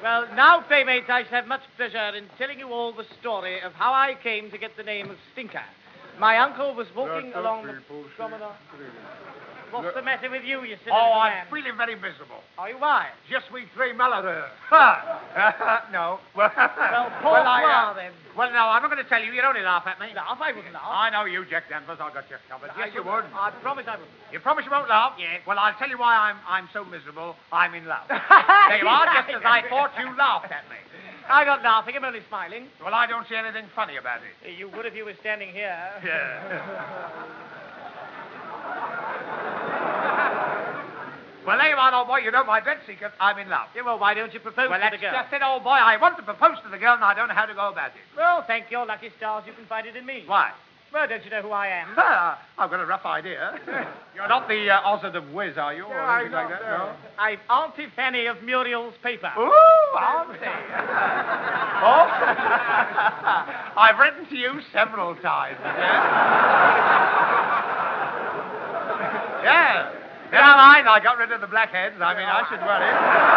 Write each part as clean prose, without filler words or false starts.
Well, now, playmates, I shall have much pleasure in telling you all the story of how I came to get the name of Stinker. My uncle was walking along the promenade. What's the matter with you, you silly little man? I'm feeling very miserable. Are you? Why? Je suis très malheureux. No. Well, then. Well, no, I'm not going to tell you. You'd only laugh at me. Laugh? I wouldn't laugh. I know you, Jack Danvers. I got you covered. Yes, you would. I promise I wouldn't. You promise you won't laugh? Yes. Well, I'll tell you why I'm so miserable. I'm in love. There you are, just as I thought you laughed at me. I'm not laughing. I'm only smiling. Well, I don't see anything funny about it. You would if you were standing here. Yeah. Well, there you are, old boy. You know my dread secret. I'm in love. Yeah, well, why don't you propose Well, to the that's girl? just it, old boy. I want to propose to the girl, and I don't know how to go about it. Well, thank your lucky stars you confided in me. Why? Well, don't you know who I am? I've got a rough idea. You're not the Ozzard of Wiz, are you? Or anything like that? No. I'm Auntie Fanny of Muriel's paper. Ooh, Auntie. Oh. I've written to you several times. Yeah. Never mind, I got rid of the blackheads. I mean, I should worry.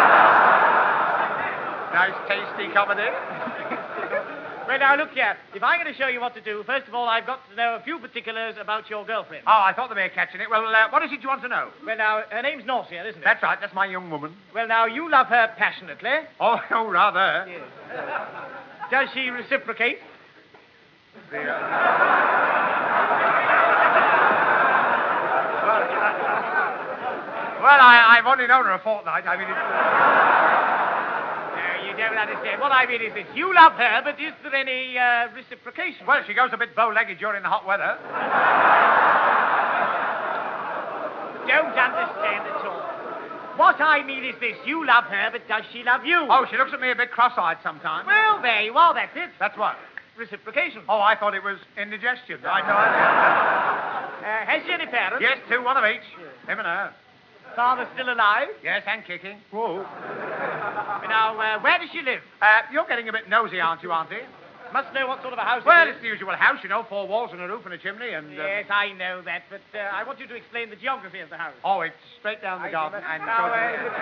Nice, tasty comedy. Well, now, look here. If I'm going to show you what to do, first of all, I've got to know a few particulars about your girlfriend. Oh, I thought they were catching it. Well, what is it you want to know? Well, now, her name's Norcia, isn't it? That's right. That's my young woman. Well, now, you love her passionately. Oh, rather. Yes. Does she reciprocate? Well, I've only known her a fortnight. I mean, it's... No, you don't understand. What I mean is this. You love her, but is there any reciprocation? Well, she goes a bit bow-legged during the hot weather. Don't understand at all. What I mean is this. You love her, but does she love you? Oh, she looks at me a bit cross-eyed sometimes. Well, there you are. That's it. That's what? Reciprocation. Oh, I thought it was indigestion. I know. Has she any parents? Yes, two, one of each. Yes. Him and her. Father still alive? Yes, and kicking. Whoa. Now, where does she live? You're getting a bit nosy, aren't you, Auntie? Must know what sort of a house Well, it is. it's the usual house, you know, 4 walls and a roof and a chimney and... Yes, I know that, but I want you to explain the geography of the house. Oh, it's straight down the garden and... Now,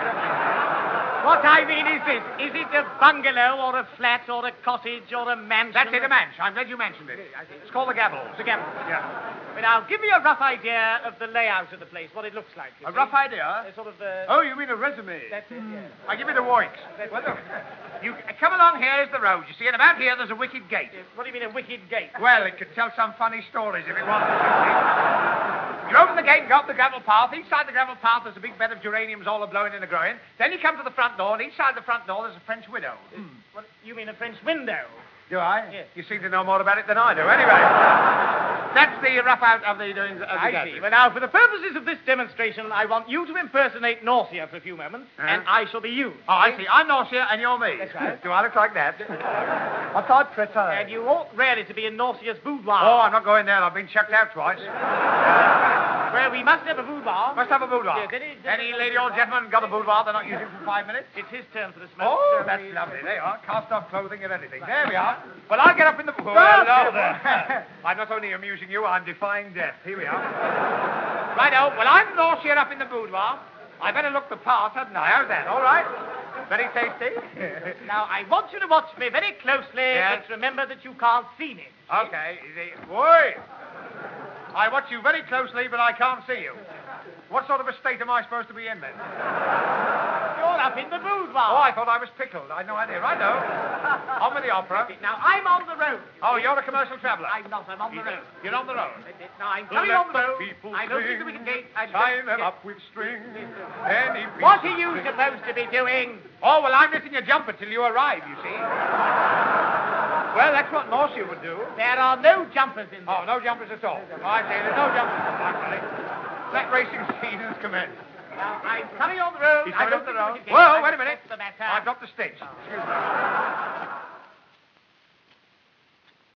what I mean is this. Is it a bungalow or a flat or a cottage or a mansion? That's it, a mansion. I'm glad you mentioned it. It's called the Gables. The Gables. Yeah. But now, give me a rough idea of the layout of the place, what it looks like. A rough idea? Sort of the... Oh, you mean a resume? That's it, yes. I'll give you the works. Well, look. You come along here is the road, you see, and about here there's a wicket gate. What do you mean, a wicket gate? Well, it could tell some funny stories if it wanted to. You open the gate and go up the gravel path. Each side of the gravel path there's a big bed of geraniums all a-blowing and a-growing. Then you come to the front door, and each side of the front door there's a French widow. What, you mean a French window? Do I? Yes. You seem to know more about it than I do. Anyway, that's the rough out of the doings of the I see. Well, now, for the purposes of this demonstration, I want you to impersonate Norcia for a few moments, and I shall be you. Oh, I see. I'm Norcia, and you're me. That's right. Do I look like that? I thought pretty. And you ought really to be in Norcia's boudoir. Oh, I'm not going there. I've been chucked out twice. Well, we must have a boudoir. Must have a boudoir. Yes, any lady or gentleman got a boudoir they're not using for 5 minutes? It's his turn for the smoke. Oh, that's lovely. There you are. Cast off clothing and everything. There we are. Well, I'll get up in the... Oh, hello there. I'm not only amusing you, I'm defying death. Here we are. Righto. Well, I'm Norcia up in the boudoir. I better look the part, hadn't I? How's that? All right? Very tasty. Now, I want you to watch me very closely, Yes. but remember that you can't see me. Okay. Boy. I watch you very closely, but I can't see you. What sort of a state am I supposed to be in, then? You're up in the boudoir. Oh, I thought I was pickled. I had no idea. Righto. On with the opera. Now, I'm on the road. Oh, you're a commercial traveller. I'm not. I'm on the road. You're on the road. Now, I'm coming on the road. I don't think the wicket gate. Tie them up with string. What are you supposed to be doing? Oh, well, I'm knitting a jumper till you arrive, you see. Well, that's what Norcia would do. There are no jumpers in there. Oh, no jumpers at all. Oh, I see. There's no jumpers. Actually. That racing season's commenced. Now, I'm coming on the road. He's coming I up don't the think road. wicket gate. Whoa, wait a minute. What's the matter? I've got the stitch. Excuse me.